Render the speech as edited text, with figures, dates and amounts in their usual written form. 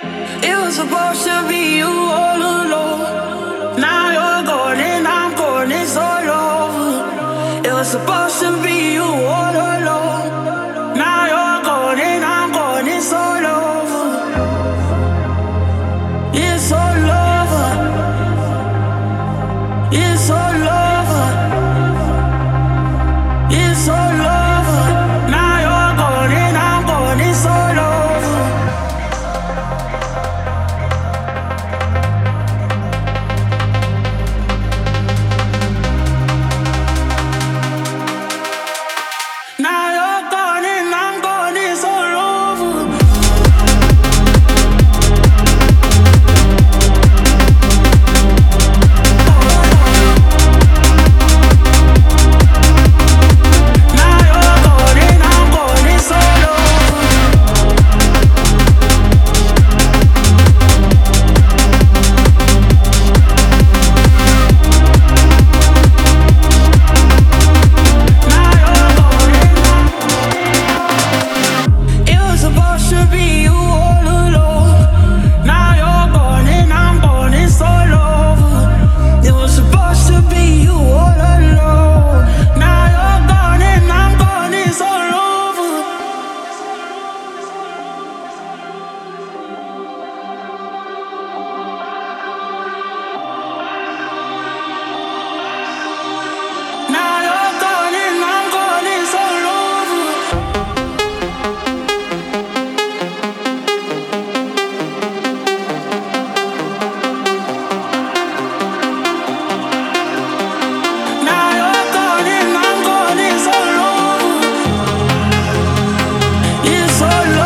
It was supposed to be you all alone. Now you're gone and I'm gone, it's all over. It was supposed to be you all alone. Now you're gone and I'm gone, it's all over. It's all over. It's all over. It's all over. Now you're gone and I'm gone, it's all over. Now you're gone and I'm gone, it's all over. Now you're gone and I'm gone, it's all over. Now you're gone and it was supposed to be you all alone. Now you're gone and I'm gone, it's all over. It was supposed to be you all alone. Now you're gone and I'm gone, it's all over. Now you're gone and I'm gone, it's all over. Now you're gone and I'm gone, it's all over. It's all over.